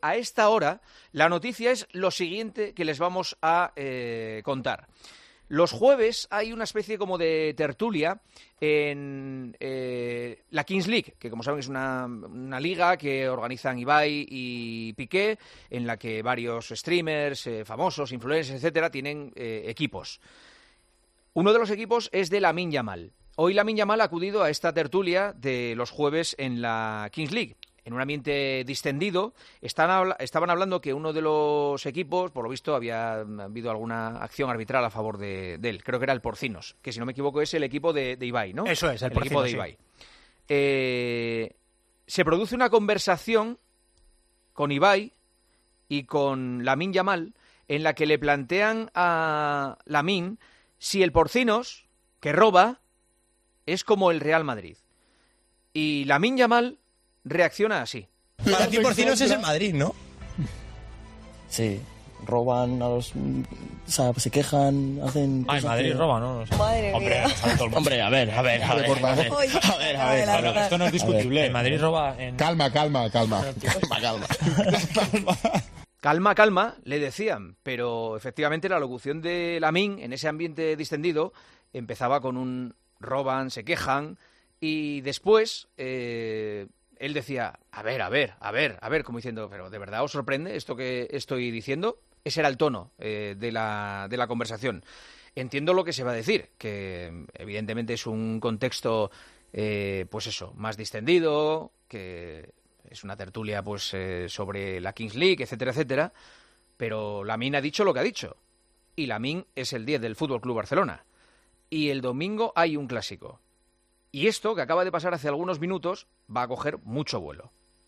a esta hora la noticia es lo siguiente que les vamos a contar. Los jueves hay una especie como de tertulia en la Kings League, que como saben es una liga que organizan Ibai y Piqué, en la que varios streamers, famosos, influencers, etcétera, tienen equipos. Uno de los equipos es de Lamine Yamal. Hoy Lamine Yamal ha acudido a esta tertulia de los jueves en la Kings League. En un ambiente distendido, estaban hablando que uno de los equipos, por lo visto, había habido alguna acción arbitral a favor de él. Creo que era el Porcinos, que si no me equivoco es el equipo de Ibai, ¿no? Eso es, el Porcinos, equipo de Ibai. Sí. Se produce una conversación con Ibai y con Lamine Yamal en la que le plantean a Lamine si el Porcinos, que roba, es como el Real Madrid. Y Lamine Yamal reacciona así. Para ti Porcinos es el Madrid, ¿no? Sí, roban a los... O sea, se quejan, hacen... Ay, Madrid roba, ¿no? No sé. Madre mía. Hombre, a ver. Por favor. Esto no es discutible. En Madrid roba en... Calma. Calma, le decían, pero efectivamente la locución de Lamine en ese ambiente distendido empezaba con un roban, se quejan, y después él decía, a ver, como diciendo, pero ¿de verdad os sorprende esto que estoy diciendo? Ese era el tono de la conversación. Entiendo lo que se va a decir, que evidentemente es un contexto, pues eso, más distendido, que es una tertulia pues sobre la Kings League, etcétera, etcétera, pero Lamine ha dicho lo que ha dicho. Y Lamine es el 10 del Fútbol Club Barcelona. Y el domingo hay un clásico. Y esto, que acaba de pasar hace algunos minutos, va a coger mucho vuelo.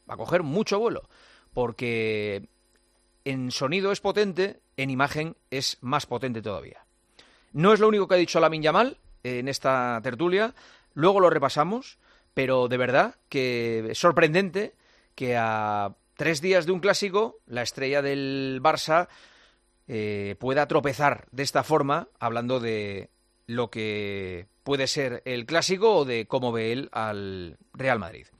Porque en sonido es potente, en imagen es más potente todavía. No es lo único que ha dicho Lamine Yamal en esta tertulia, luego lo repasamos, pero de verdad que es sorprendente que a 3 días de un clásico la estrella del Barça pueda tropezar de esta forma, hablando de lo que puede ser el clásico o de cómo ve él al Real Madrid.